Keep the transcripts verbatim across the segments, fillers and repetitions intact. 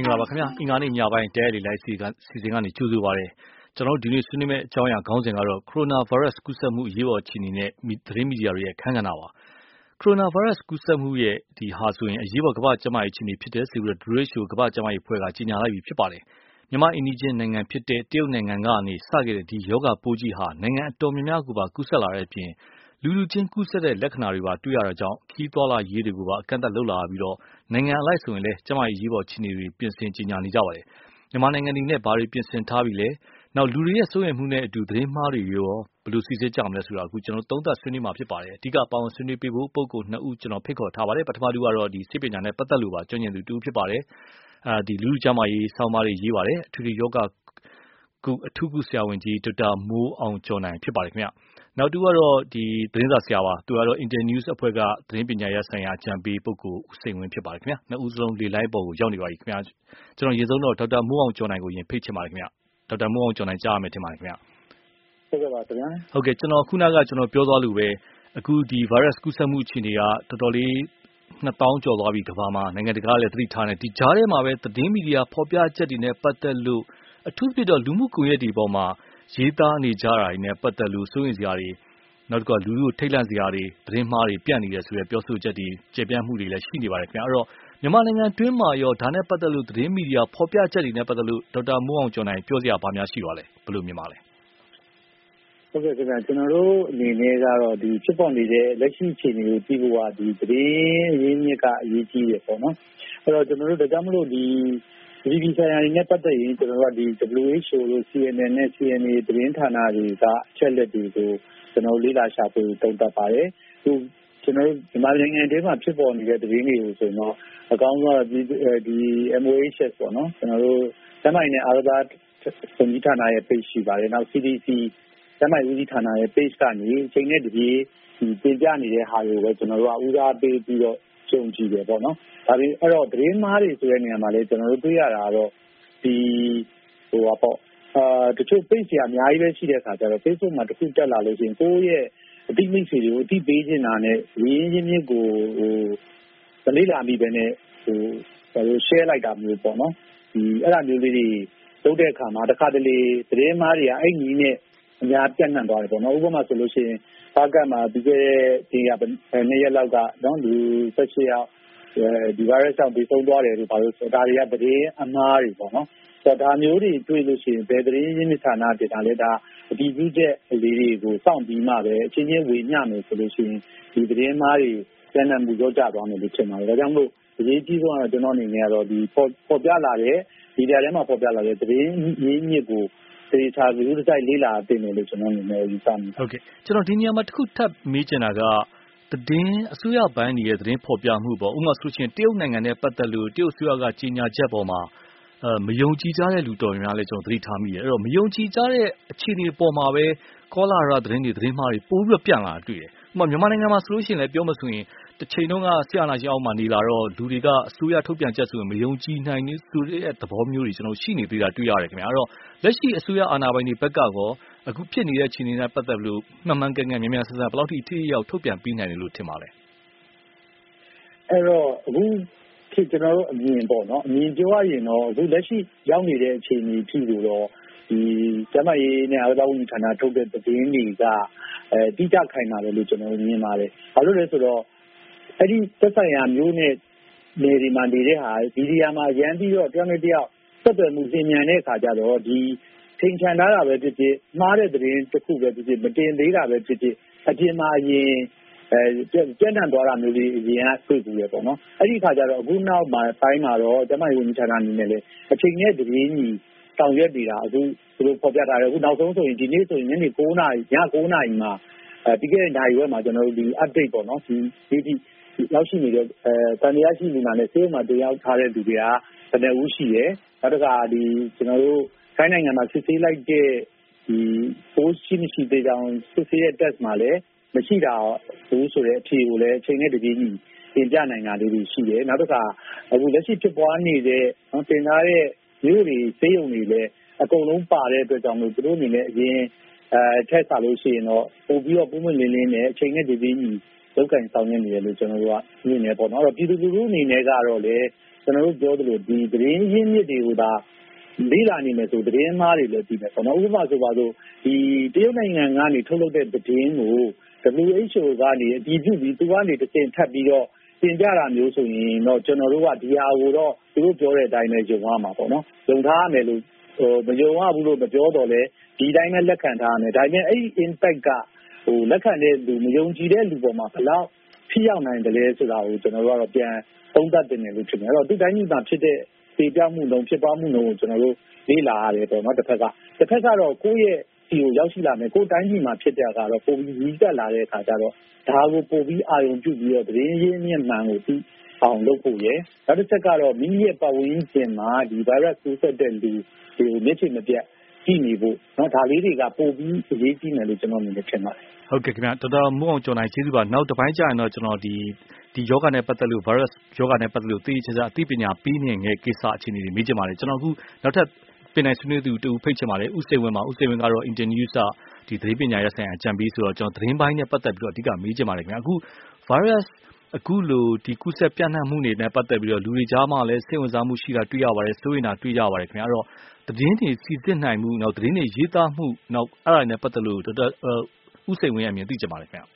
္ဂလာပါခင်ဗျာအင်္ဂါနေ့ညပိုင်းတဲရီလိုက်စီကစီစဉ်ကနေကြိုဆိုပါရစေကျွန်တော်ဒီနေ့ဆွေးနွေးမယ့်အကြောင်းအရာခေါင်းစဉ်ကတော့ကိုရိုနာဗိုင်းရပ်စ်ကူးစက်မှုအရေးပေါ်အခြေအနေနဲ့သတင်းမီဒီယာတွေရဲ့အခမ်းကဏ္ဍပါကိုရိုနာဗိုင်းရပ်စ်ကူးစက်မှုရဲ့ဒီဟာဆိုရင်အရေးပေါ်ကမ္ဘာ့ကျန်းမာရေးအခြေအနေဖြစ်တဲ့ဆိုပြီး W H O ကမ္ဘာ့ကျန်းမာရေးအဖွဲ့ကကြေညာလိုက်ပြီဖြစ်ပါတယ်မြန်မာအင်ဒီဂျင်နိုင်ငံဖြစ်တဲ့တရုတ်နိုင်ငံကနေစခဲ့တဲ့ဒီယောဂပိုးကြီးဟာနိုင်ငံအတော်များများကိုပါကူးစက်လာတဲ့အပြင်လူလူချင်းကူးစက်တဲ့လက္ခဏာတွေပါတွေ့ရတာကြောင့်ခီးသွွာလာရေးတွေကိုပါအကန့်အသတ်လုပ်လာပြီးတော့နိုင်ငံအလိုက်ဆိုရင်လည်းကျန်းမာရေးရေးပေါ်အခြေအနေတွေပြင်ဆင်ကြေညာနေကြပါတယ်မြန်မာနိုင်ငံအနေနဲ့ဘာတွေပြင်ဆင်ထားပြီလဲနောက်လူတွေရဲ့စိုးရိမ်မှုနဲ့အတူသတင်းမှားတွေရောဘယ်လိုစီစစ်ကြမလဲဆိုတာအခုကျွန်တော်သုံးသပ်ဆွေးနွေးမှာဖြစ်ပါတယ်အဓိကပါဝင်ဆွေးနွေးပေးဖို့ပုဂ္ဂိုလ်နှစ်ဦးကျွန်တော်ဖိတ်ခေါ်ထားပါတယ်ပထမတူကတော့ဒီစိတ်ပညာနဲ့ပတ်သက်လို့ပါကျွမ်းကျင်သူတူဖြစ်ပါတယ်အဲဒီလူလူကျန်းမာရေးဆောင်းပါးတွေရေးပါတယ်အထူးယောဂကုအထူးကုဆရာဝန်ကြီးဒေါက်တာမိုးအောင်ကျော်နိုင်ဖြစ်ပါတယ်ခင်ဗျနောက်တူကတော့ဒီသတင်းစာဆရာပါသူကတော့ Internews အဖွဲ့ကသတင်းပညာရေးဆိုင်ရာအကြံပေးပုဂ္ဂိုလ်ဦးစိန်ဝင်းဖြစ်ပါတယ်ခင်ဗျနှစ်ဦးစလုံးလေလိုင်းပေါ်ကိုရောက်နေပါပြီခင်ဗျကျွန်တော်ရေဆုံးတော့ဒေါက်တာမိုးအောင်ကျော်နိုင်ကိုယင်ဖိတ်ချင်ပါတယ်ခင်ဗျဒေါက်တာမိုးအောင်ကျော်နိုင်ကြားရမယ်ထင်ပါတယ်ခင်ဗျဟုတ်ကဲ့ပါခင်ဗျာဟုတ်ကဲ့ကျွန်တော်ခုနကကျွန်တော်ပြောသွားလို့ပဲအခုဒီ virus ကူးစက်မှုအခြေအနေကတော်တော်လေးနှစ်သောင်းကျော်သွားပြီကမ္ဘာမှာနိုင်ငံတကာလည်းသတိထားနေဒီကြားထဲမှာပဲသတင်းမီဒီယာဖော်ပြချက်တွေနဲ့ပတ်သက်လို့အထူးဖြစ်တော့လူမှုကွန်ရက်တွေပေါ်မှာရေးသားနေကြတာတွေနဲ့ပတ်သက်လို့စိုးရိမ်စရာတွေနောက်တစ်ခါလူလူထိတ်လန့်စရာတွေသတင်းမှားတွေပြန့်နေတယ်ဆိုတဲ့ပြောဆိုချက်တွေကျေပြန့်မှုတွေလည်းရှိနေပါတယ်ခင်ဗျအဲ့တော့မြန်မာနိုင်ငံတွင်းမှာရောဒါနဲ့ပတ်သက်လို့သတင်းမီဒီယာဖော်ပြချက်တွေနဲ့ပတ်သက်လို့ဒေါက်တာမိုးအောင်ကျော်နိုင်ပြောစရာဘာများရှိပါလဲဘယ်လိုမြင်ပါလဲဟုတ်ကဲ့ခင်ဗျကျွန်တော်တို့အနေနဲ့ကတော့ဒီဖြစ်ပေါ်နေတဲ့လက်ရှိအခြေအနေကိုသိဖို့ကဒီသတင်းရင်းမြစ်ကအရေးကြီးတယ်ပေါ့နော်အဲ့တော့ကျွန်တော်တို့ဒါကြောင့်မလို့ဒီဒီဒီဆိုင်ရာနဲ့ပတ်သက်ရင်ကျွန်တော်တို့ကဒီ W H O လို့ C N N နဲ့ C N A သတင်းဌာနတွေကအချက်လက်တွေကိုကျွန်တော်လေ့လာရှာဖွေသုံးသပ်ပါတယ်သူကျွန်တော်တို့မြန်မာနိုင်ငံထဲမှာဖြစ်ပေါ်နေတဲ့သတင်းတွေကိုဆိုတော့အကောင်းဆုံးဒီဒီ M O H S ပေါ့နော်ကျွန်တော်တို့ကျန်းမာရေးနဲ့အားကစားဝန်ကြီးဌာနရဲ့ page ရှိပါတယ်နောက် C D C ကျန်းမာရေးဝန်ကြီးဌာနရဲ့ page ကနေအချိန်နဲ့တပြေးဒီတင်ပြနေတဲ့ဟာတွေကိုပဲကျွန်တော်တို့ကဦးစားပေးပြီးတော့ကြုံကြည့်တယ်ပေါ့နော်ဒါပြီးအဲ့တော့သတင်းမှားတွေဆိုတဲ့နေရာမှာလည်းကျွန်တော်တို့တွေ့ရတာကတော့ဒီဟိုပေါ့အာတချို့ page တွေအများကြီးပဲရှိတဲ့အခါကျတော့ Facebook မှာတစ်ခုတက်လာလို့ရှိရင်ကိုယ့်ရဲ့အတိမိတ်ဆွေတွေကိုအတိပေးချင်တာနဲ့ရင်းရင်းမြစ်ကိုဟိုမလေးလာမိပဲနဲ့ဟိုဘာလို့ share လိုက်တာမျိုးပေါ့နော်ဒီအဲ့ဒါမျိုးလေးတွေလုပ်တဲ့အခါမှာတစ်ခါတလေသတင်းမှားတွေကအဲ့ဒီနဲ့အများပြန့်နှံ့သွားတယ်ပေါ့နော်ဥပမာဆိုလို့ရှိရင်ဘာကမှာဒီကဒီကနေ့ရက်လောက်ကနော်လူ၁၈ယောက်ဒီ virus ကြောင့်ပြီးဆုံးသွားတယ်လို့ဘာလို့ဒါတွေကသတင်းအမှားတွေပေါ့နော်ဆိုတော့ဒါမျိုးတွေတွေ့လို့ရှိရင်ဘယ်သတင်းရင်းမြစ်ဌာနတင်တာလဲဒါအတည်ပြုချက်လေးတွေကိုစောင့်ပြီးမှပဲအချင်းချင်းဝေမျှမယ်ဆိုလို့ရှိရင်ဒီသတင်းမှားတွေကျန်တဲ့မှုရောကြသွားမယ်လို့ထင်ပါတယ်ဒါကြောင့်မို့အရေးကြီးဆုံးကတော့ကျွန်တော်အနေနဲ့ကတော့ဒီပေါ်ပြလာတဲ့ဒီနေရာထဲမှာပေါ်ပြလာတဲ့သတင်းရင်းမြစ်ကိုသေချာပြီးဥဒ္ဒိုက်လေးလာတင်တယ်လို့ကျွန်တော်အနေနဲ့ယူဆမိတယ်ဟုတ်ကဲ့ကျွန်တော်ဒီနေရာမှာတစ်ခုထပ်မေးချင်တာကသတင်းအစိုးရဘိုင်းရဲ့သတင်းဖော်ပြမှုပေါ့ဥပမာဆိုရှင်တရုတ်နိုင်ငံနဲ့ပတ်သက်လို့တရုတ်အစိုးရကကြေညာချက်ပေါ်မှာအဲမယုံကြည်ကြတဲ့လူတော်များများလဲကျွန်တော်သတိထားမိတယ်အဲ့တော့မယုံကြည်ကြတဲ့အခြေအနေပေါ်မှာပဲကောလာရသတင်းတွေသတင်းမှားတွေပို့ပြီးတော့ပြန့်လာတွေ့တယ်ဥပမာမြန်မာနိုင်ငံမှာဆိုလို့ရှိရင်လည်းပြောမဆိုရင်တစ်ချိန်လုံးကဆရာနာရှင်အောက်မှာနေလာတော့လူတွေကအစိုးရထုတ်ပြန်ချက်ဆိုရင်မယုံကြည်နိုင်တဲ့ဆိုတဲ့သဘောမျိုးတွေကျွန်တော်ရှိနေသေးတာတွေ့ရတယ်ခင်ဗျအဲ့တော့လက်ရှိအစိုးရအာဏာပိုင်တွေဘက်ကကောအခုဖြစ်နေတဲ့အခြေအနေနဲ့ပတ်သက်လို့မှန်မှန်ကန်ကန်မြန်မြန်ဆန်ဆန်ဘယ်လောက်ထိထိရောက်ထုတ်ပြန်ပေးနိုင်တယ်လို့ထင်ပါလဲအဲ့တော့အခုဖြစ်ကျွန်တော်တို့အမြင်ပေါ့နော်အမြင်ပြောရရင်တော့အခုလက်ရှိရောက်နေတဲ့အခြေအနေဖြစ်လို့တော့ဒီကျန်းမာရေးနဲ့အားကစားဝန်ကြီးဌာနထုတ်တဲ့သတင်းတွေကအဲတိကျခိုင်မာတယ်လို့ကျွန်တော်မြင်ပါတယ်။ဘာလို့လဲဆိုတော့အဲ့ဒီသက်ဆိုင်ရာမျိုးနဲ့နေဒီမှာနေတဲ့ဟာဒီနေရာမှာရန်ပြီးတော့တယောက်နဲ့တယောက်ဆက်သွယ်မှုပြင်မြန်တဲ့အခါကျတော့ဒီထိန်ချန်ထားတာပဲဖြစ်ဖြစ်မှားတဲ့သတင်းတစ်ခုပဲဖြစ်ဖြစ်မတင်သေးတာပဲဖြစ်ဖြစ်အပြင်မှာအရင်အဲကျန်းတန်သွားတာမျိုးလေးအရင်ကတွေ့ဘူးရပေါ့နော်အဲ့ဒီခါကျတော့အခုနောက်မှာတိုင်းမှာတော့ကျမကြီးဝန်ကြီးဌာနအနေနဲ့လည်းအချိန်နဲ့သတင်းကြီးဆောင်ရွက်နေတာအခုသူတို့ဖော်ပြထားတယ်အခုနောက်ဆုံးဆိုရင်ဒီနေ့ဆိုရင်ညနေ၉နာရီည၉နာရီမှာအဲပြီးခဲ့တဲ့နိုင်ရွက်မှာကျွန်တော်တို့ဒီ update ပေါ့နော်ဒီဒီရောက်ရှိနေတဲ့အဲတန်တရားရှိနေတာနဲ့စေးမှာတရားထားတဲ့လူတွေကဘယ်နှဦးရှိရဲနောက်တစ်ခါဒီကျွန်တော်တို့ခိုင်းနိုင်ငံမှာစစ်ဆေးလိုက်တဲ့ဒီ post ရှိမရှိသေးကြောင်စစ်ဆေးတဲ့ test မှာလည်းမရှိတာဘူးဆိုတဲ့အဖြေကိုလည်းအချိန်နဲ့တပြေးညီတင်ပြနိုင်တာလေးတွေရှိတယ်နောက်တစ်ခါအခုလက်ရှိဖြစ်ပွားနေတဲ့တင်ထားတဲ့မျိုးတွေစေးုံတွေလည်းအကုန်လုံးပါတဲ့အတွက်ကြောင့်မို့သူတို့အနေနဲ့အရင်အဲထက်စားလို့ရှိရင်တော့ပို့ပြီးတော့ပုံမှန်လင်းလင်းနဲ့အချိန်နဲ့တပြေးညီကျလောက်ကင်ဆောင်ရနေတယ်လို့ကျွန်တော်တို့ကမြင်နေပေါ့နော်အဲ့တော့ပြည်သူလူထုအနေနဲ့ကတော့လေကျွန်တော်တို့ပြောသလိုဒီသတင်းရင်းမြစ်တွေကိုဒါလေးလာနေမယ်ဆိုသတင်းမားတွေလည်းပြီးမယ်ပေါ့နော်ဥပမာဆိုပါဆိုဒီတရုတ်နိုင်ငံကနေထုတ်လုပ်တဲ့သတင်းကို W H O ကနေအတည်ပြုပြီးသူကနေတစ်ဆင့်ထပ်ပြီးတော့တင်ပြတာမျိုးဆိုရင်တော့ကျွန်တော်တို့ကဒီဟာကိုတော့သူတို့ပြောတဲ့အတိုင်းပဲယုံရမှာပေါ့နော်ယုံထားရမယ်လို့ဟိုမယုံရဘူးလို့မပြောတော့လဲဒီတိုင်းပဲလက်ခံထားရမယ်ဒါပေမဲ့အဲ့ဒီ impact ကဟိုလက်ခံတဲ့လူမယုံကြည်တဲ့လူပေါ်မှာဘယ်လောက်ထိရောက်နိုင်တယ်လဲဆိုတာကိုကျွန်တော်တို့ကတော့ပြန်သုံးသပ်တင်တယ်လို့ထင်တယ်အဲ့တော့ဒီတိုင်းမှာဖြစ်တဲ့ပေပြောင်းမှုလုံးဖြစ်ပွားမှုလုံးကိုကျွန်တော်တို့လေ့လာရတယ်ပေါ့နော်တစ်ဖက်ကတစ်ဖက်ကတော့ကိုယ့်ရဲ့ဒီကိုရောက်ရှိလာမယ်ကိုယ်တိုင်းပြည်မှာဖြစ်တဲ့အခါတော့ပုံပြီးကြီးတက်လာတဲ့အခါကျတော့ဒါကိုပုံပြီးအာရုံပြုပြီးတော့သတင်းရင်းမြစ်မှန်ကိုပြီးအောင်လုပ်ဖို့ရယ်နောက်တစ်ချက်ကတော့မိမိရဲ့ပတ်ဝန်းကျင်မှာဒီ virus ကူးစက်တဲ့လူတွေကိုမျက်ခြေမပြတ်ကြည့်နေဖို့เนาะဒါလေးတွေကပို့ပြီးအရေးကြီးတယ်လို့ကျွန်တော်မြင်နေထင်ပါတယ်ဟုတ်ကဲ့ခင်ဗျတော်တော်မိုးအောင်ကျော်နိုင်ကျေးဇူးပါနောက်တစ်ပိုင်းကျရင်တော့ကျွန်တော်ဒီဒီယောဂနဲ့ပတ်သက်လို့ virus ယောဂနဲ့ပတ်သက်လို့သိချင်တာအသိပညာပေးနေငယ်ကိစ္စအခြေအနေတွေမေးချင်ပါတယ်ကျွန်တော်အခုနောက်ထပ်ပင်နိုင်ဆွေးနွေးသူတူဖိတ်ချင်ပါတယ်ဥစိန်ဝင်းမှာဥစိန်ဝင်းကတော့ Internews ဒီသတင်းပညာရပ်ဆိုင်ရာအကြံပေးဆိုတော့ကျွန်တော်သတင်းပိုင်းနဲ့ပတ်သက်ပြီးတော့အဓိကမေးချင်ပါတယ်ခင်ဗျအခု virus အခုလိုဒီကုသပြန့်နှံ့မှုတွေနဲ့ပတ်သက်ပြီးတော့လူတွေကြားမှာလည်းစိတ်ဝင်စားမှုရှိတာတွေ့ရပါတယ်စိုးရိမ်တာတွေ့ရပါတယ်ခင်ဗျအဲ့တော့သတင်းတွေစီစစ်နိုင်မှုနောက်သတင်းတွေရေးသားမှုနောက်အဲ့ဒါနဲ့ပတ်သက်လို့တော်ဥစိန်ဝင်းရဲ့အမြင်သိချင်ပါတယ်ခင်ဗျ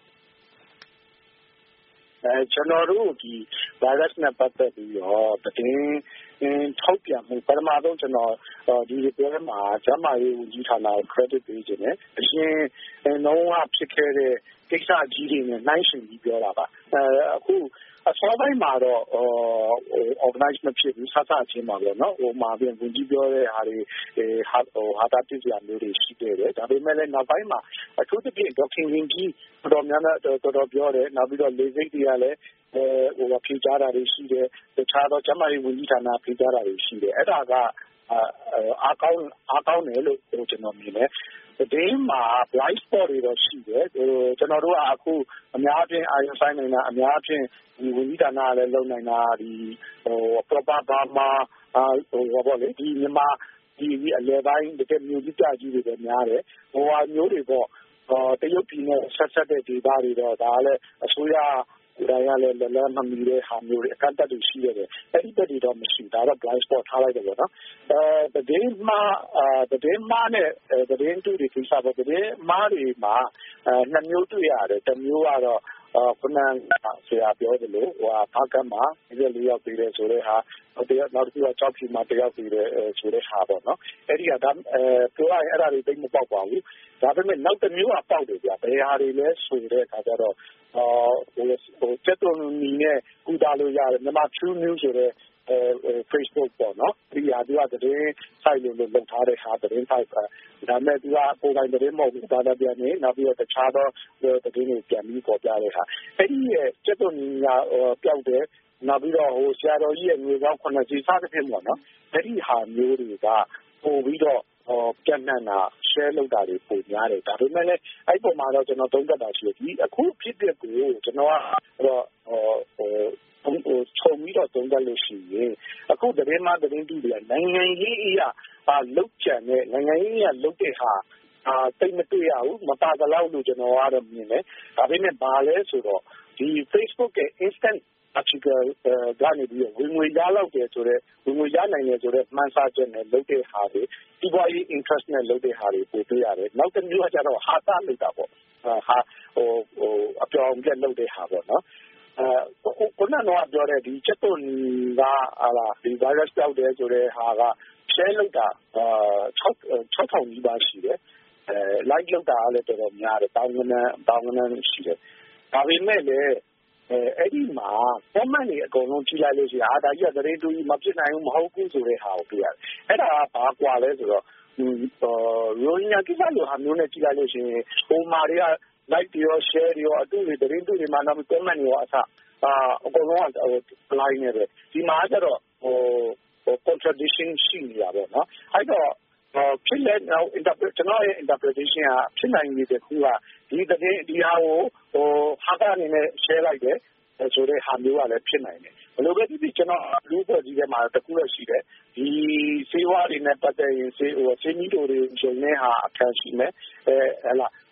အဲကျွန်တော်တို့ဒီ virus နဲ့ပတ်သက်ပြီးတော့သတင်းထောက်ပြမှုပထမဆုံးကျွန်တော်ဒီပြောရမှာကျန်းမာရေးဝန်ကြီးဌာနကို credit ပေးခြင်းနဲ့အရင်လုံးဝဖြစ်ခဲ့တဲ့ကိစ္စကြီးတွေနဲ့နှိုင်းယှဉ်ပြီးပြောတာပါအဲအခုအစောပိုင်းမှာတော့ဟို organize မဖြစ်ဘူးဆက်ဆက်ချင်းပါပဲเนาะဟိုမှာပြန်ဝန်ကြီးပြောတဲ့ဟာတွေဟာဟိုဟာတာတိကျမျိုးတွေရှိတယ်ဒါပေမဲ့လည်းနောက်ပိုင်းမှာအထူးသဖြင့်ဒေါက်ခင်ရင်ကြီးတော်များများတော်တော်ပြောတယ်နောက်ပြီးတော့လေစိတ်တွေကလည်းဟိုဖြေကြားတာတွေရှိတယ်တခြားတော့ကျန်းမာရေးဝန်ကြီးဌာနဖြေကြားတာတွေရှိတယ်အဲ့ဒါကအားကောင်းအားကောင်းတယ်လို့ကျွန်တော်မြင်တယ်ဒီမှာ blind spot တွေတော့ရှိတယ်ဟိုကျွန်တော်တို့ကအခုအများအပြားအာရုံစိုက်နေတာအများအပြားဒီဝန်ကြီးဌာနလည်းလုပ်နိုင်တာဒီဟို proper Burma ဟိုဘာလို့လဲဒီမြန်မာဒီအလဲပိုင်းတကယ်မျိုးကြီးကြကြီးတွေပဲများတယ်ဟိုဟာမျိုးတွေပေါ့တရုတ်ပြည်နဲ့ဆက်ဆက်တဲ့ဒေသတွေတော့ဒါလည်းအစိုးရကိုယ်တိုင်ကလည်းလည်းမမီတဲ့ဟာမျိုးတွေအကန့်အသတ်တွေရှိရတယ်အဲ့ဒီတက်တွေတော့မရှိဒါတော့ blind spot ထားလိုက်တယ်ပေါ့နော်အဲတည်င်းမှာအဲတည်င်းမှာနဲ့တည်င်းတူတွေကိစ္စပေါ့တည်င်းမှာတွေမှာအဲနှစ်မျိုးတွေ့ရတယ်တစ်မျိုးကတော့ခုနကဆရာပြောသလိုဟိုဘာကမှဒီလေးယောက်ပြီးတယ်ဆိုတဲ့ဟာတရားနောက်တစ်ခုကကြောက်ဖြူမှာတယောက်ပြီးတယ်ဆိုတဲ့ဟာပေါ့နော်အဲ့ဒီကဒါအဲပြောရရင်အဲ့ဒါတွေသိမပေါက်ပါဘူးဒါပေမဲ့နောက်တစ်မျိုးကပေါက်တယ်ဗျာဘယ်ဟာတွေလဲဆိုတဲ့အခါကျတော့အော်ဟိုဟိုစက်တော်နီနဲ့ကူတာလို့ရတယ်မြန်မာ True News ဆိုတဲ့အဲ Facebook ပေါ့နော်ဒီဟာဒီကတည်းဆိုင်လို့လုပ်ထားတဲ့ဟာတည်းဆိုင်ဒါမဲ့သူကပုံတိုင်းတည်းမဟုတ်ဘူးဒါလည်းပြန်နေနောက်ပြီးတော့တခြားသောတည်းတွေပြန်ပြီးပေါ်ပြတဲ့ဟာအဲ့ဒီရဲ့စက်တော်နီကပျောက်တယ်နောက်ပြီးတော့ဟိုဆရာတော်ကြီးရဲ့ငွေကောင်းခုနှစ်စီစသဖြင့်ပေါ့နော်အဲ့ဒီဟာမျိုးတွေကပို့ပြီးတော့ဟောပြန်နှံ့တာ share လုပ်တာတွေပိုများတယ်ဒါပေမဲ့လည်းအဲ့ပုံမှာတော့ကျွန်တော်သုံးသပ်တာရှိတယ်ဒီအခုဖြစ်တဲ့ကိုကျွန်တော်ကတော့ဟိုဟိုဟိုချုံပြီးတော့သုံးသပ်လို့ရှိရင်အခုတရင်မှတရင်တူတယ်နိုင်ငံရေးအရာပါလုတ်ကြံတဲ့နိုင်ငံရေးအရာလုတ်တဲ့ဟာအာတိတ်မတွေ့ရဘူးမပါသလောက်လို့ကျွန်တော်ကတော့မြင်တယ်ဒါပေမဲ့ဘာလဲဆိုတော့ဒီ Facebook ရဲ့ instant article ကနေပြီးဝင်ငွေရလောက်တယ်ဆိုတော့ဝင်ငွေရနိုင်တယ်ဆိုတော့မှန်းဆချက်နဲ့လုပ်တဲ့ဟာတွေဒီပေါ်ရေး interest နဲ့လုပ်တဲ့ဟာတွေပို့တွေ့ရတယ်နောက်တစ်မျိုးကကျတော့ဟာတာလုပ်တာပေါ့ဟာဟိုဟိုအပြောင်းပြက်လုပ်တဲ့ဟာပေါ့နော်အဲခုနကတော့ပြောတဲ့ဒီချက်တုံကဟာလာဒီ virus ကြောက်တယ်ဆိုတဲ့ဟာက share လုပ်တာအာ၆ထောင်နီးပါးရှိတယ်အဲ like လုပ်တာလည်းတော်တော်များတယ်တောင်းကနန်းတောင်းကနန်းရှိတယ်ဒါပေမဲ့လည်းအဲအဲ့ဒီမှာ comment တွေအကုန်လုံးကြည့်လိုက်လို့ရှိရင်အာဒါကြီးကသတင်းတူကြီးမဖြစ်နိုင်ဘူးမဟုတ်ဘူးဆိုတဲ့ဟာကိုတွေ့ရတယ်အဲ့ဒါကဘာကွာလဲဆိုတော့ဒီရိုဟင်ဂျာကိစ္စလိုဟာမျိုးနဲ့ကြည့်လိုက်လို့ရှိရင်ဟိုမှာတွေက like တွေရော share တွေရောအတူတွေသတင်းတူတွေမှာနောက် comment တွေရောအစအာအကုန်လုံးကဟို line နဲ့ပဲဒီမှာကျတော့ဟိုဟို contradiction ရှိနေတာပေါ့နော်အဲ့တော့ဖြစ်လဲတော့ interpret ကျွန်တော်ရဲ့ interpretation ကဖြစ်နိုင်နေတဲ့ခုကဒီတဲ့ဒီဟာကိုဟိုဟာတာအနေနဲ့ share လိုက်တယ်ဆိုတဲ့ဟာမျိုးကလည်းဖြစ်နိုင်တယ်ဘယ်လိုပဲဖြစ်ဖြစ်ကျွန်တော်လူ့ဘက်ကြီးထဲမှာတခုလည်းရှိတယ်ဒီစေဝါတွေနဲ့ပတ်သက်ရင်စေဟိုစေမီတိုတွေဂျုံနေဟာအခန်းရှိမယ်အဲဟလာ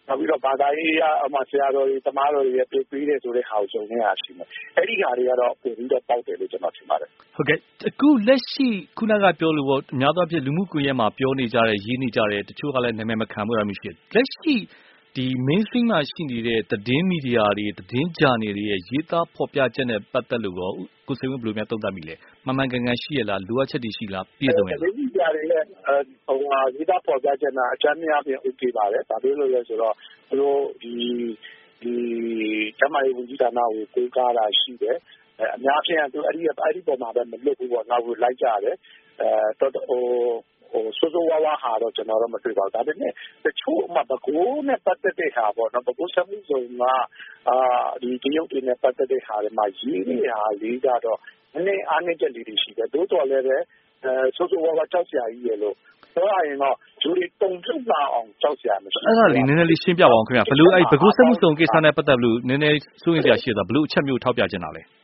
နောက်ပြီးတော့ဘာသာရေးအမှဆရာတော်တွေတမားတော်တွေပြေးပြီးတဲ့ဆိုတဲ့ဟာကိုဂျုံနေရရှိမယ်အဲ့ဒီဟာတွေကတော့ပုံပြီးတော့ပေါက်တယ်လို့ကျွန်တော်ထင်ပါတယ်ဟုတ်ကဲ့အခုလက်ရှိခုနကပြောလို့ပေါ့အများသောအားဖြင့်လူမှုကွန်ရက်မှာပြောနေကြတဲ့ရေးနေကြတဲ့တချို့ကလည်းနာမည်မခံဘူးရမျိုးရှိတယ်လက်ရှိဒီ mainstream မှာရှိနေတဲ့သတင်းမီဒီယာတွေသတင်းဂျာနယ်တွေရဲ့ရေးသားဖော်ပြချက်နဲ့ပတ်သက်လို့ရောကိုစိန်ဝင်းဘယ်လိုများသုံးသပ်မိလဲမှန်မှန်ကန်ကန်ရှိရလားလိုအပ်ချက်တွေရှိလားပြည့်စုံရဲ့လားသတင်းမီဒီယာတွေရဲ့ဟိုဟာရေးသားဖော်ပြချက်နဲ့အကြမ်းများပြင် okay ပါတယ်ဒါပြောလို့လဲဆိုတော့သူတို့ဒီဒီကျမရေးဝန်ကြီးဌာနကိုကိုးကားတာရှိတယ်အများဖြင့်သူအဲ့ဒီအဲ့ဒီပုံမှာပဲမလွတ်ဘူးပေါ့နောက်ကိုလိုက်ကြတယ်အဲတော့ဟိုဟိုစိုးစိုးဝါးဝါဟာတော့ကျွန်တော်တော့မတွေ့ပါဘူးဒါပေမဲ့တချို့အမှဘကိုးနဲ့ပတ်သက်တဲ့ဟာပေါ့နော်ဘကိုးစမှုစုံကအာဒီတရုတ်တွေနဲ့ပတ်သက်တဲ့ဟာတွေမှာရေးနေတာလေးကတော့နည်းနည်းအားနည်းချက်လေးတွေရှိတယ်တိုးတော်လည်းပဲအဲစိုးစိုးဝါးဝါကြောက်စရာကြီးရလို့ဆိုရရင်တော့ဂျူရီတုံထုလာအောင်ကြောက်စရာမရှိအဲ့ဒါလေးနည်းနည်းလေးရှင်းပြပါအောင်ခင်ဗျဘလို့အဲ့ဘကိုးစမှုစုံကိစ္စနဲ့ပတ်သက်လို့နည်းနည်းစိုးရင်စရာရှိတာဘလို့အချက်မျိုးထောက်ပြချင်တာလဲ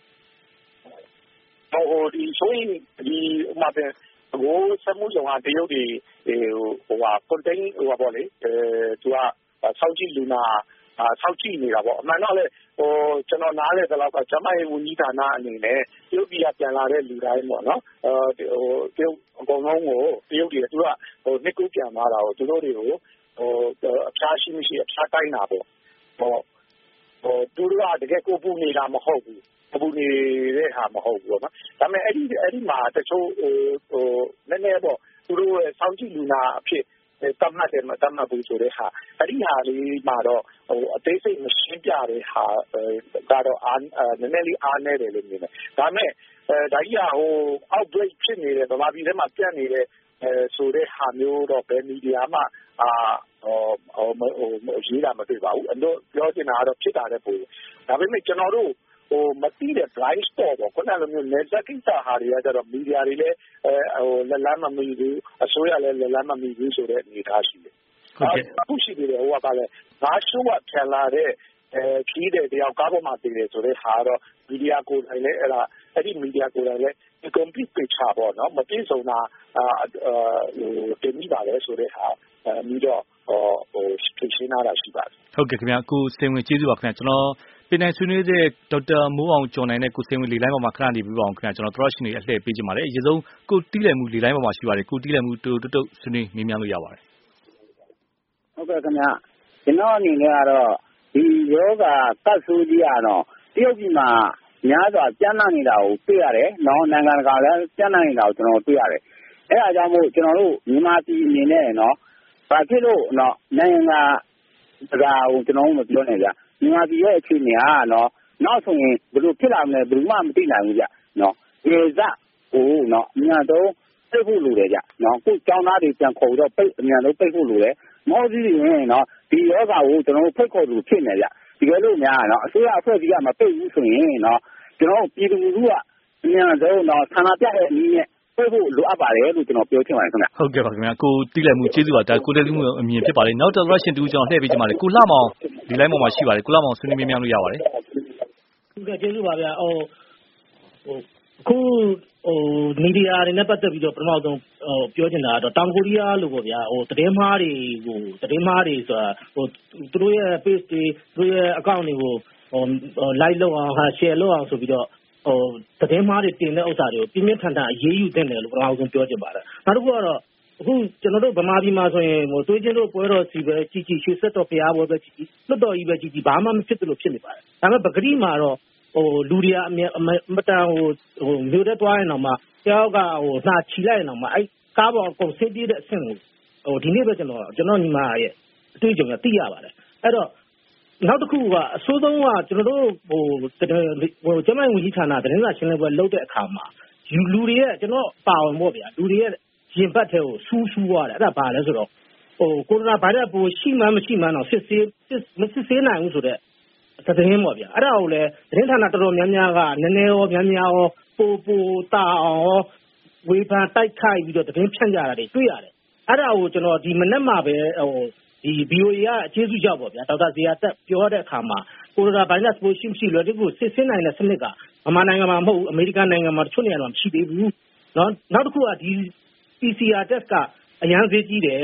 ဟိုဒီဆိုရင်ဒီဥမာပဲဘိုးစမှုဆောင်ဟာတရုတ်တွေဟိုဟာ contain ဟိုပါပေါ့လေအဲသူကစောင့်ကြည့်လူနာစောင့်ကြည့်နေတာပေါ့အမှန်တော့လေဟိုကျွန်တော်နားလဲတဲ့လောက်ကကျမရဲ့ဝန်ကြီးဌာနအနေနဲ့တရုတ်ပြည်ကပြန်လာတဲ့လူတိုင်းပေါ့နော်အဲဟိုတရုတ်အကုန်လုံးကိုတရုတ်တွေသူကဟိုနှစ်ကူပြန်လာတာကိုသူတို့တွေကိုဟိုအဖျားရှိမရှိအဖျားတိုင်းတာပေါ့ဟိုဟိုသူတို့ကတကယ်ကိုပူနေတာမဟုတ်ဘူးပူနေတဲ့ဟာမဟုတ်ဘူးပေါ့နော်ဒါပေမဲ့အဲ့ဒီအဲ့ဒီမှာတချို့ဟိုဟိုနည်းနည်းပေါ့သူတို့ရဲ့စောင့်ကြည့်လူနာအဖြစ်တတ်မှတ်တယ်မတတ်မှတ်ဘူးဆိုတဲ့ဟာအဲ့ဒီဟာလေးမှာတော့ဟိုအသေးစိတ်မရှင်းပြတဲ့ဟာကတော့အားနည်းနည်းလေးအားနည်းတယ်လို့မြင်တယ်ဒါပေမဲ့အဲဒါကြီးကဟို outbreak ဖြစ်နေတယ်ဗမာပြည်ထဲမှာပြန့်နေတဲ့အဲဆိုတဲ့ဟာမျိုးတော့ဘယ်မီဒီယာမှအာဟိုဟိုဟိုရေးတာမတွေ့ပါဘူးအဲ့တော့ပြောချင်တာကတော့ဖြစ်တာလည်းပို့ဒါပေမဲ့ကျွန်တော်တို့ဟိုမသိတဲ့ blind spot ပေါ့ခုနလိုမျိုး network ကိစ္စဟာတွေကကျတော့မီဒီယာတွေလည်းအဲဟိုလက်လန်းမမီဘူးအစိုးရလည်းလက်လန်းမမီဘူးဆိုတဲ့အနေအထားရှိတယ်ဟုတ်ကဲ့အခုရှိသေးတယ်ဟိုကလည်းငါရှိုးကပြန်လာတဲ့အဲခီးတဲ့တယောက်ကားပေါ်မှာတည်တယ်ဆိုတဲ့ဟာတော့မီဒီယာကိုယ်တိုင်လည်းအဲ့ဒါအဲ့ဒီမီဒီယာကိုယ်တိုင်လည်း complete picture ပေါ့နော်မပြည့်စုံတာအာဟိုတင်မိပါလေဆိုတဲ့ဟာအဲပြီးတော့ဟိုဟိုရှင်းလာတာရှိပါတယ်ဟုတ်ကဲ့ခင်ဗျာကိုစိန်ဝင်ကျေးဇူးပါခင်ဗျာကျွန်တော်ပြည်နယ်ဆွေးနွေးတဲ့ဒေါက်တာမိုးအောင်ကျော်နိုင်နဲ့ကိုစိန်ဝင်လေလိုင်းပေါ်မှာခဏနေပြီးပါအောင်ခင်ဗျာကျွန်တော်တို့ရှင်တွေအလှည့်ပေးကြပါမယ်အရင်ဆုံးကိုတီးလည်မှုလေလိုင်းပေါ်မှာရှိပါတယ်ကိုတီးလည်မှုတူတုတ်တုတ်ဆွေးနွေးမြင်မြန်လို့ရပါတယ်ဟုတ်ကဲ့ခင်ဗျာကျွန်တော်အနေနဲ့ကတော့ဒီယောဂကတ်ဆိုးကြီးကတော့တရုတ်ပြည်မှာများစွာကျန်းမာနေတာကိုတွေ့ရတယ်နော်နိုင်ငံတကာလည်းကျန်းမာနေတာကိုကျွန်တော်တွေ့ရတယ်အဲအားကြောင့်မို့ကျွန်တော်တို့မြန်မာပြည်အနေနဲ့နော်ဘာဖြစ်လို့နော်နိုင်ငံကဒါကိုကျွန်တော်တို့မပြောနိုင်ကြမြန်မာပြည်ရဲ့အခြေအနေကနော်နောက်ဆိုရင်ဘယ်လိုဖြစ်လာမလဲဘယ်မှမသိနိုင်ဘူးကြနော်ရေစကိုနော်အများဆုံးပိတ်ဖို့လိုတယ်ကြနော်ကိုကျောင်းသားတွေပြန်ခေါ်တော့ပိတ်အများဆုံးပိတ်ဖို့လိုတယ်မော်စီးရင်နော်ဒီယောဂကိုကျွန်တော်တို့ဖိတ်ခေါ်လို့ဖြစ်နေကြဒီလိုလို့များနော်အစိုးရအဖွဲ့အစည်းကမပိတ်ဘူးဆိုရင်နော်ကျွန်တော်ပြည်သူလူထုကအများဆုံးနော်ဆန္ဒပြတဲ့အနည်းနဲ့ပြဖို့လိုအပ်ပါတယ်လို့ကျွန်တော်ပြောချင်ပါတယ်ခင်ဗျဟုတ်ကဲ့ပါခင်ဗျာကိုတီးလည်မှုကျေးဇူးပါဒါကိုတီးလည်မှုအမြင်ဖြစ်ပါတယ်နောက်တော့ရရှင်တူကျွန်တော်လှည့်ပေးချင်ပါတယ်ကိုလှမောင်ဒီလိုင်းပေါ်မှာရှိပါတယ်ကိုလှမောင်ဆွေးနွေးမြင်မြန်လို့ရပါတယ်ဟုတ်ကဲ့ကျေးဇူးပါဗျာဟိုဟိုအခုဟိုမီဒီယာတွေနဲ့ပတ်သက်ပြီးတော့ပထမဆုံးဟိုပြောချင်တာကတော့တောင်ကိုရီးယားလို့ပေါ့ဗျာဟိုသတင်းမှားတွေကိုသတင်းမှားတွေဆိုတာဟိုသူတို့ရဲ့ page တွေသူတို့ရဲ့ account တွေကိုဟို like လုပ်အောင်ဟာ share လုပ်အောင်ဆိုပြီးတော့ဟိုသတင်းမှားတွေတင်တဲ့ဥစ္စာတွေကိုပြင်းပြင်းထန်ထန်အရေးယူသင့်တယ်လို့ပထမဆုံးပြောချင်ပါတယ်နောက်တစ်ခုကတော့အခုကျွန်တော်တို့ဗမာပြည်မှာဆိုရင်ဟိုတွေးချင်းတို့ပွဲတော်စီပဲကြီးကြီးရွှေဆက်တော်ဘုရားပွဲပဲကြီးကြီးလွတ်တော်ကြီးပဲကြီးကြီးဘာမှမဖြစ်သလိုဖြစ်နေပါတယ်ဒါပေမဲ့ပဂတိမှာတော့ဟိုလူတွေကအမတန်ဟိုဟိုမြို့တဲ့တွားရင်တော့မှတယောက်ကဟိုနှာချီလိုက်ရင်တော့မှအဲ့ကားပေါ်အကုန်ဆင်းပြေးတဲ့အဆင့်ကိုဟိုဒီနေ့ပဲကျွန်တော်ကျွန်တော်ညီမရဲ့အတွေ့အကြုံကသိရပါတယ်အဲ့တော့နောက်တစ်ခုကအဆိုးဆုံးကကျွန်တော်တို့ဟိုဟိုကျမဝင်ကြီးဌာနသတင်းစာရှင်းလင်းပွဲလုပ်တဲ့အခါမှာလူတွေရဲ့ကျွန်တော်ပါဝင်ပေါ့ဗျာလူတွေရဲ့ရင်ပတ်ထဲကိုဆူးဆူးသွားတယ်အဲ့ဒါဘာလဲဆိုတော့ဟိုကိုရိုနာဗိုင်းရပ်စ်ပိုးရှိမှမရှိမှတော့စစ်ဆေးမစစ်ဆေးနိုင်ဘူးဆိုတော့သတင်းပေါ့ဗျာအဲ့ဒါကိုလည်းသတင်းဌာနတော်တော်များများကနည်းနည်းရောများများရောပိုပိုတာအောင်ရောဝေဖန်တိုက်ခိုက်ပြီးတော့သတင်းဖြန့်ကြတာတွေတွေ့ရတယ်အဲ့ဒါကိုကျွန်တော်ဒီမနေ့မှပဲဟိုဒီ ဗီ အို အေ ကအခြေစုကြောက်ပေါ့ဗျာဒေါက်တာဇေယျတက်ပြောတဲ့အခါမှာကိုရိုနာဗိုင်းရပ်စ်ပိုးရှိမရှိလွယ်တကူစစ်ဆေးနိုင်တဲ့စနစ်ကမြန်မာနိုင်ငံမှာမဟုတ်ဘူးအမေရိကန်နိုင်ငံမှာတချို့နေရာတွေမှာမရှိသေးဘူးเนาะနောက်တစ်ခုကဒီ ပီ စီ အာር test ကအရန်ဈေးကြီးတယ်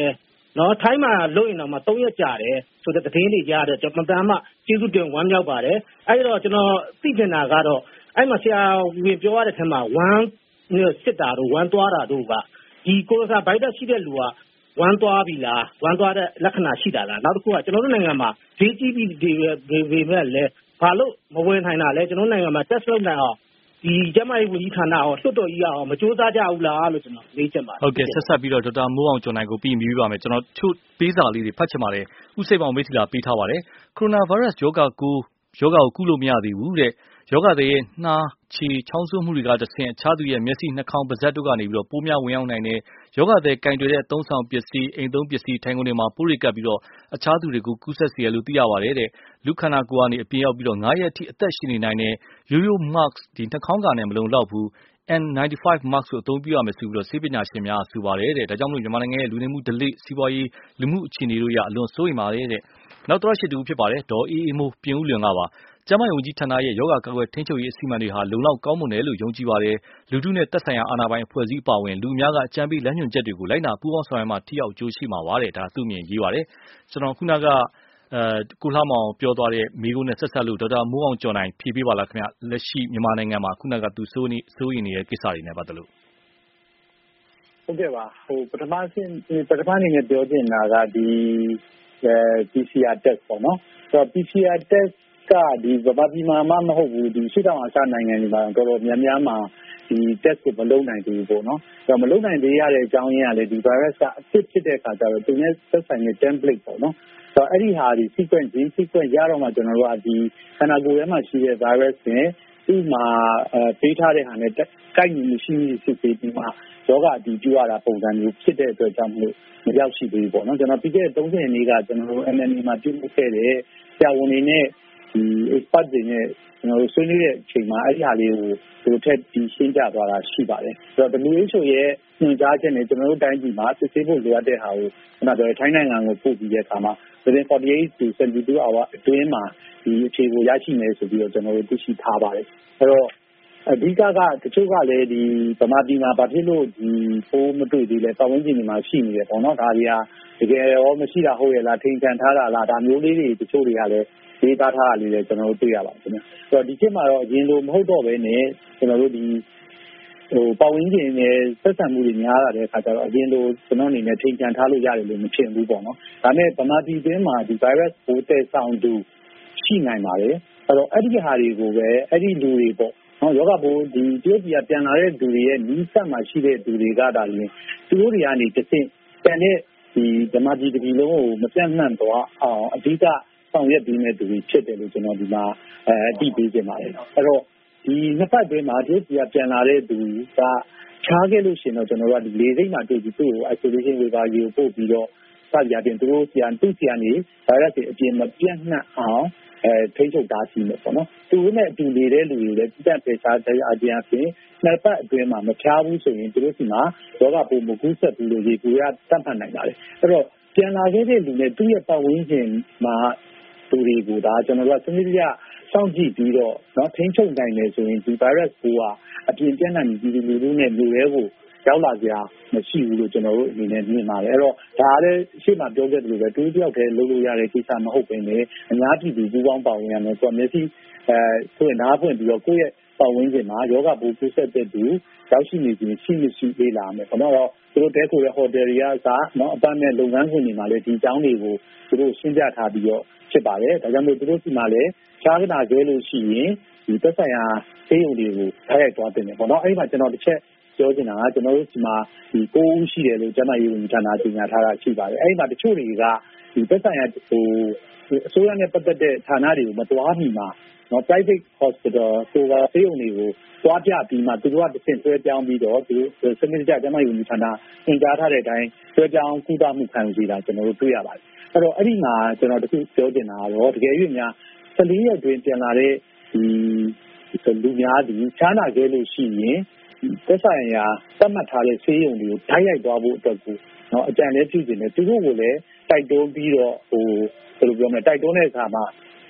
နော်ထိုင်းမှာလို့ရင်တော့မှသုံးရက်ကြာတယ်ဆိုတဲ့သတင်းတွေကြားတယ်ကျွန်တော်တမ်းမှကျေးဇူးတင်ဝမ်းမြောက်ပါတယ်အဲ့တော့ကျွန်တော်သိချင်တာကတော့အဲ့မှာဆရာဝင်ပြောရတဲ့ထဲမှာဝမ်းစစ်တာတို့ဝမ်းသွားတာတို့ကဒီကိုရိုနာဗိုင်းရပ်စ်ရှိတဲ့လူကဝမ်းသွားပြီလားဝမ်းသွားတဲ့လက္ခဏာရှိတာလားနောက်တစ်ခုကကျွန်တော်တို့နိုင်ငံမှာဈေးကြီးပြီးဒီဝေမဲ့လဲဘာလို့မဝင်နိုင်တာလဲကျွန်တော်နိုင်ငံမှာ test လုပ်နိုင်အောင်ဒီကျမကြီးဝန်ကြီးဌာနအောင်လွှတ်တော်ကြီးအောင်မကြိုးစားကြဘူးလားလို့ကျွန်တော်မေးချင်ပါတယ်ဟုတ်ကဲ့ဆက်ဆက်ပြီးတော့ဒေါက်တာမိုးအောင်ကျော်နိုင်ကိုပြီးပြီးပါမယ်ကျွန်တော်ချို့ပေးစာလေးတွေဖတ်ချင်ပါတယ်ဥစိတ်အောင်မေးထီလာပေးထားပါတယ်ကိုရိုနာဗိုင်းရပ်စ်ယောဂကိုယောဂကိုကုလို့မရသေးဘူးတဲ့ယောဂတဲ့နှာခြေချောင်းဆိုးမှုတွေကတဆင့်အခြားသူရဲ့မျက်စိနှာခေါင်းပါးစပ်တို့ကနေပြီးတော့ပိုးများဝင်ရောက်နိုင်တယ်ယောဂတဲ့ကင်တွယ်တဲ့သုံးဆောင်ပစ္စည်းအိမ်သုံးပစ္စည်းထိုင်ကုန်တွေမှာပိုးတွေကပ်ပြီးတော့အခြားသူတွေကိုကူးဆက်စေရလို့သိရပါတယ်တဲ့လူခန္ဓာကိုယ်ကနေအပြင်ရောက်ပြီးတော့ငါးရက်အထိအသက်ရှင်နေနိုင်တဲ့ရိုးရိုး mask ဒီနှာခေါင်းကာနဲ့မလုံလောက်ဘူးN ninety-five mask ကိုအသုံးပြုရမယ်ဆိုပြီးတော့ဆေးပညာရှင်များဆိုပါတယ်တဲ့ဒါကြောင့်မလို့မြန်မာနိုင်ငံရဲ့လူနေမှုဒလိစီးပွားရေးလူမှုအခြေအနေတို့ရအလွန်စိုးရိမ်ပါတယ်တဲ့နောက်တော့ရှိတူဖြစ်ပါတယ်ဒေါ်အေးအေးမိုးပြင်ဦးလွင်ကပါကျန်းမာရေးဝန်ကြီးဌာနရဲ့ယောဂကာကွယ်ထိန်းချုပ်ရေးအစီအမံတွေဟာလုံလောက်ကောင်းမွန်တယ်လို့ယုံကြည်ပါတယ်လူထုနဲ့သက်ဆိုင်ရာအာဏာပိုင်အဖွဲ့အစည်းအပါအဝင်လူအများကအကြံပေးလမ်းညွှန်ချက်တွေကိုလိုက်နာပူးပေါင်းဆောင်ရွက်မှထိရောက်ကြိုးရှိမှာပါတဲ့ဒါသူ့မြင်ရေးပါတယ်ကျွန်တော်ခုနကအဲကိုလှမောင်ပြောသွားတဲ့မိကုန်းနဲ့ဆက်ဆက်လို့ဒေါက်တာမိုးအောင်ကျော်နိုင်ဖြေပေးပါလားခင်ဗျလက်ရှိမြန်မာနိုင်ငံမှာခုနကသူစိုးနေစိုးရင်နေတဲ့ကိစ္စတွေနဲ့ပတ်သက်လို့ဟုတ်ကဲ့ပါဟိုပထမဆုံးပထမအနေနဲ့ပြောချင်တာကဒီအဲ P C R test ပေါ့နော်ဆိုတော့ P C R test ကဒီဗမာပြည်မှာမှမဟုတ်ဘူးဒီရှေ့တောင်အာရှနိုင်ငံတွေမှာတော်တော်များများမှာဒီ test ကိုမလုပ်နိုင်သေးဘူးပေါ့နော်ဆိုတော့မလုပ်နိုင်သေးရတဲ့အကြောင်းရင်းကလည်းဒီ virus ကအဖြစ်ဖြစ်တဲ့အခါကျတော့သူနဲ့သက်ဆိုင်တဲ့ template ပေါ့နော်ဆိုတော့အဲ့ဒီဟာဒီ sequence ဒီ sequence ရတော့မှကျွန်တော်တို့ကဒီခန္ဓာကိုယ်ထဲမှာရှိတဲ့ virus နဲ့သူ့မှာအဲပေးထားတဲ့ဟာနဲ့ကိုက်ညီမှုရှိရှိစစ်ဆေးပြီးမှယောဂအတည်ပြုရတာပုံစံမျိုးဖြစ်တဲ့အတွက်ကြောင့်မလို့မရောက်ရှိသေးဘူးပေါ့နော်ကျွန်တော်ပြီးခဲ့တဲ့သုံးဆယ်နှစ်ကကျွန်တော်တို့ M N A မှာပြုလုပ်ခဲ့တဲ့ဆရာဝန်တွေနဲ့ဒီ expert တွေနဲ့ကျွန်တော်တို့ဆွေးနွေးတဲ့အချိန်မှာအဲ့ဒီဟာလေးကိုသူတို့ထပ်ပြီးရှင်းပြသွားတာရှိပါတယ်ဆိုတော့ W H O ရဲ့ညွှန်ကြားချက်နဲ့ကျွန်တော်တို့တိုင်းပြည်မှာစစ်ဆေးဖို့လိုအပ်တဲ့ဟာကိုခုနကပြောတဲ့ထိုင်းနိုင်ငံကိုပို့ပြီးတဲ့အခါမှာ within forty-eight to seventy-two hour အတွင်းမှာဒီအခြေကိုရရှိမယ်ဆိုပြီးတော့ကျွန်တော်တို့သိရှိထားပါတယ်အဲ့တော့အဓိကကတချို့ကလည်းဒီဗမာပြည်မှာဘာဖြစ်လို့ဒီပိုးမတွေ့သေးလဲပတ်ဝန်းကျင်တွေမှာရှိနေတယ်ပေါ့နော်ဒါတွေကတကယ်ရောမရှိတာဟုတ်ရဲ့လားထိန်ချန်ထားတာလားဒါမျိုးလေးတွေတချို့တွေကလည်းဒေတာထားတာလေးလည်းကျွန်တော်တို့တွေ့ရပါတယ်ခင်ဗျဆိုတော့ဒီခေတ်မှာတော့အရင်လိုမဟုတ်တော့ဘဲနဲ့ကျွန်တော်တို့ဒီဟိုပတ်ဝန်းကျင်နဲ့ဆက်ဆံမှုတွေများလာတဲ့အခါကျတော့အရင်လိုကျွန်တော်အနေနဲ့ထိန်ချန်ထားလို့ရတယ်လို့မထင်ဘူးပေါ့နော်ဒါပေမဲ့ဗမာပြည်တွင်းမှာဒီ virus ပိုးတဲ့ဆောင်သူရှိနိုင်ပါတယ်အဲ့တော့အဲ့ဒီဟာတွေကိုပဲအဲ့ဒီလူတွေပေါ့နော်ယောဂဘိုးဒီတရုတ်ပြည်ကပြန်လာတဲ့သူတွေရဲ့နီးစပ်မှာရှိတဲ့သူတွေကဒါလည်းသူတို့တွေကနေတစ်ဆင့်ပြန်တဲ့ဒီဓမ္မပြည်တစ်ပြည်လုံးကိုမပြန့်နှံ့သွားအောင်အဓိကဆောင်ရွက်ပြီးမဲ့သူတွေဖြစ်တယ်လို့ကျွန်တော်ဒီမှာအဲအသိပေးခြင်းပါတယ်အဲ့တော့ဒီနှစ်ပတ်တွင်းမှာတရုတ်ပြည်ကပြန်လာတဲ့သူကခြားခဲ့လို့ရှိရင်တော့ကျွန်တော်တို့ကဒီလေးစိတ်မှာတွေ့ပြီးသူ့ကို isolation waiver ရေပို့ပြီးတော့စကြပြင်သူတို့ပြန်သူ့ဆီကနေ virus တွေအပြင်မပြန့်နှံ့အောင်အဲထိန်းချုပ်တာရှိမယ်ပေါ့နော်သူတို့နဲ့အတူနေတဲ့လူတွေလည်းတက်ပေစားတဲ့အကြံဖြင့်နှစ်ပတ်အတွင်းမှာမဖြားဘူးဆိုရင်သူတို့စီမှာယောဂပိုးမကူးဆက်ဘူးလို့ဒီကူရတတ်မှတ်နိုင်ပါတယ်အဲ့တော့ပြန်လာခဲ့တဲ့လူနဲ့သူ့ရဲ့ပတ်ဝန်းကျင်မှာသူတွေကိုဒါကျွန်တော်တို့ကစနစ်တကျစောင့်ကြည့်ပြီးတော့เนาะထိန်းချုပ်နိုင်တယ်ဆိုရင်ဒီ virus ပိုးကအပြင်ပြန့်နှံ့ပြီးဒီလူလူနဲ့မျိုးရဲကိုရောက်လာကြမရှိဘူးလို့ကျွန်တော်တို့အနေနဲ့မြင်ပါတယ်အဲ့တော့ဒါလည်းရှေ့မှာပြောခဲ့သလိုပဲတူတယောက်တည်းလုပ်လို့ရတဲ့ကိစ္စမဟုတ်ဘဲနဲ့အများပြည်သူပူးပေါင်းပါဝင်ရမယ်ဆိုတော့မျက်စိအဲဆိုရင်နားဖွင့်ပြီးတော့ကိုယ့်ရဲ့ပတ်ဝန်းကျင်မှာယောဂပိုးကူးစက်တဲ့သူရောက်ရှိနေခြင်းရှိမရှိသေးလားမယ်ပေါ့နော်တော့သူတို့တဲဆိုတဲ့ဟိုတယ်တွေကအစားเนาะအပတ်နဲ့လုပ်ငန်းခွင်တွေမှာလည်းဒီအကြောင်းတွေကိုသူတို့ရှင်းပြထားပြီးတော့ဖြစ်ပါတယ်ဒါကြောင့်မို့သူတို့ဒီမှာလည်းခြားကနာကျဲလို့ရှိရင်ဒီသက်ဆိုင်ရာဆေးရုံတွေကိုထားရိုက်သွားတင်တယ်ပေါ့နော်အဲ့ဒီမှာကျွန်တော်တစ်ချက်ပြောချင်တာကကျွန်တော်တို့ဒီမှာဒီကိုဦးရှိတယ်လို့ကျန်းမာရေးဝန်ကြီးဌာနကြီးညာထားတာရှိပါတယ်အဲ့ဒီမှာတချို့တွေကဒီသက်ဆိုင်ရာဟိုအစိုးရနဲ့ပတ်သက်တဲ့ဌာနတွေကိုမတွားမိမှာနော် private hospital ဆိုတာဆေးရုံတွေကိုတွားပြပြီးမှသူတို့ကတစ်ဆင့်ဆွဲပြောင်းပြီးတော့သူတို့စနစ်တကျကျန်းမာရေးဝန်ကြီးဌာနသင်ကြားထားတဲ့အတိုင်းဆွဲပြောင်းကုသမှုခံယူနေတာကျွန်တော်တို့တွေ့ရပါတယ်အဲ့တော့အဲ့ဒီမှာကျွန်တော်တခုပြောချင်တာကတော့တကယ်၍များဆယ်လေးရက်တွင်ပြန်လာတဲ့ဒီလူများဒီချားနာခဲ့လို့ရှိရင်သက်ဆိုင်ရာသတ်မှတ်ထားတဲ့ဆေးရုံတွေကိုဓာတ်ရိုက်သွားဖို့အတွက်ကိုเนาะအကြံလည်းပြုကျင်တယ်သူတို့ကိုလည်းတိုက်တွန်းပြီးတော့ဟိုဘယ်လိုပြောမလဲတိုက်တွန်းတဲ့အခါမှာဟ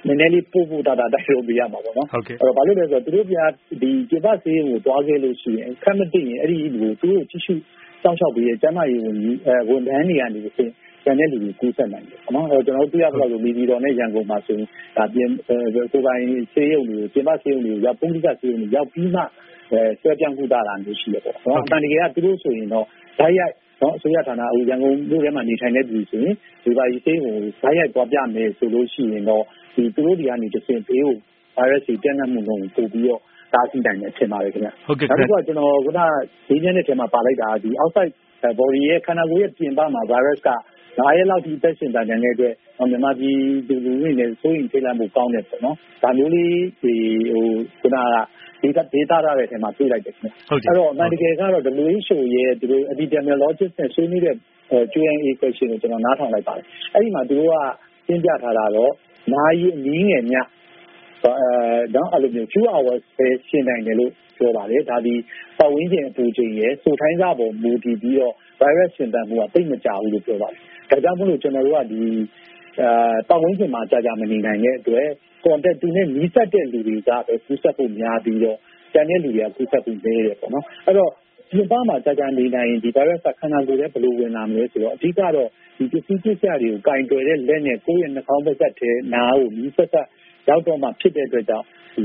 နည်းနည်းလေးပို့ပို့တာတာတိုက်လို့ပြရမှာပေါ့နော်အဲ့တော့ဘာလို့လဲဆိုတော့သူတို့ပြဒီကျေပဆေးကိုတွားခဲ့လို့ရှိရင်ခက်မသိရင်အဲ့ဒီလူသူတို့ကြည့်ရှုစောင့်ရှောက်ပြီးကျန်းမာရေးဝန်ကြီးအဲဝန်ထမ်းတွေကနေပြီးကျန်တဲ့လူတွေကူးစက်နိုင်တယ်နော်အဲ့တော့ကျွန်တော်တို့တွေ့ရတော့ဆိုမီဒီတော်နဲ့ရန်ကုန်မှာဆိုရင်ဒါပြင်ကိုယ်ပိုင်ဆေးရုံတွေကိုကျေပဆေးရုံတွေကိုရောက်ပုဂ္ဂလိကဆေးရုံတွေရောက်ပြီးမှအဲဆွဲပြောင်းကူတာလာမျိုးရှိရပေါ့နော်အတန်တကယ်ကသူတို့ဆိုရင်တော့ဓာတ်ရိုက်နော်အစိုးရဌာနအခုရန်ကုန်မြို့ထဲမှာနေထိုင်တဲ့လူဆိုရင်ဒီပါကြီးဆေးကိုဓာတ်ရိုက်သွားပြမယ်ဆိုလို့ရှိရင်တော့ဒီသူတို့တွေကနေတစ်ဆင့်ဘေးကို virus တွေတက်နှံ့မှုလုံးကိုပို့ပြီးတော့တားဆီးနိုင်တယ်ထင်ပါတယ်ခင်ဗျဟုတ်ကဲ့ဒါကကျွန်တော်ကဒီနေ့နဲ့ထဲမှာပါလိုက်တာဒီ outside body ရဲ့ခန္ဓာကိုယ်ရဲ့ပြင်ပမှာ virus ကနားရဲလောက်ဒီသက်ရှင်တန်တဲ့အတွက်မြန်မာပြည်လူလူတွေနဲ့ဆိုရင်ထိလန့်မှုကောင်းတယ်ပေါ့နော်ဒါမျိုးလေးဒီဟိုခုနကဒေတာဒေတာရတဲ့ထဲမှာတွေ့လိုက်တယ်ခင်ဗျအဲ့တော့အမှန်တကယ်ကတော့ W H O ရဲ့သူတို့ epidemiologist နဲ့ဆွေးနွေးတဲ့ Q and A question ကိုကျွန်တော်နားထောင်လိုက်ပါတယ်အဲ့ဒီမှာသူတို့ကရှင်းပြထားတာတော့နားရီအနည်းငယ်ညအဲတော့အဲ့လိုမျိုးtwo hours ပဲရှင်းနိုင်တယ်လို့ပြောပါတယ်ဒါဒီပတ်ဝန်းကျင်အပူချိန်ရဲ့စိုးထိုင်းစားပေါ်မူတည်ပြီးတော့ virus ရှင်သန်မှုကတိတ်မကြဘူးလို့ပြောပါတယ်ဒါကြောင့်မို့လို့ကျွန်တော်တို့ကဒီအဲပတ်ဝန်းကျင်မှာကြာကြာမနေနိုင်တဲ့အတွက် contact တူနဲ့နီးစပ်တဲ့လူတွေကပဲကူးစက်ဖို့များပြီးတော့ကျန်တဲ့လူတွေကကူးစက်ဖို့နည်းတယ်ပေါ့နော်အဲ့တော့ဒီဘာမှကြာကြာနေနိုင်ရင်ဒီ virus ကခန္ဓာကိုယ်ထဲဘယ်လိုဝင်လာမလဲဆိုတော့အဓိကတော့ဒီပစ္စည်းပစ္စယတွေကိုကင်တွယ်တဲ့လက်နဲ့ကိုယ့်ရဲ့နှာခေါင်းပတ်သက်တဲ့နားကိုနီးစပ်ဆက်ရောက်တော့မှဖြစ်တဲ့အတွက်ကြောင့်ဒီ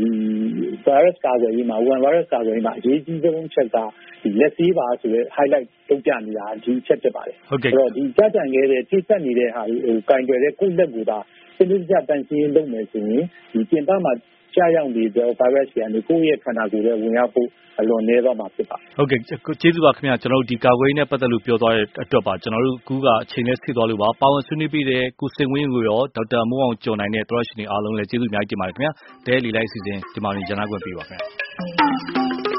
virus ကာကွယ်ရေးမှာ one virus ကာကွယ်ရေးမှာအရေးကြီးဆုံးချက်ကဒီလက်ဆေးပါဆိုတဲ့ highlight လုပ်ပြနေတာဒီချက်ဖြစ်ပါတယ်ဟုတ်ကဲ့အဲ့တော့ဒီကြာကြံခဲ့တဲ့ထိစက်နေတဲ့ဟာဟိုကင်တွယ်တဲ့ကိုယ့်လက်ကိုသာစနစ်တကျတန်ရှင်းလုပ်မယ်ဆိုရင်ဒီပြင်ပမှာကြာရောက်နေတဲ့ virus တွေကနေကိုယ့်ရဲ့ခန္ဓာကိုယ်ထဲဝင်ရောက်ဖို့အလွန်နည်းတော့မှာဖြစ်ပါဟုတ်ကဲ့ကျေးဇူးပါခင်ဗျာကျွန်တော်တို့ဒီကာကွယ်ရေးနဲ့ပတ်သက်လို့ပြောသွားတဲ့အတွက်ပါကျွန်တော်တို့ကူကအချိန်နဲ့ဆိတ်သွားလို့ပါပါဝင်ဆွေးနွေးပြီးတဲ့ကိုစင်ဝင်းကိုရောဒေါက်တာမိုးအောင်ကျော်နိုင်တဲ့သောရရှင်တွေအားလုံးလည်းကျေးဇူးအများကြီးတင်ပါတယ်ခင်ဗျာဒဲလီလိုက်စီစဉ်ဒီမှာနေရန်နာခွင့်ပေးပါခင်ဗျာ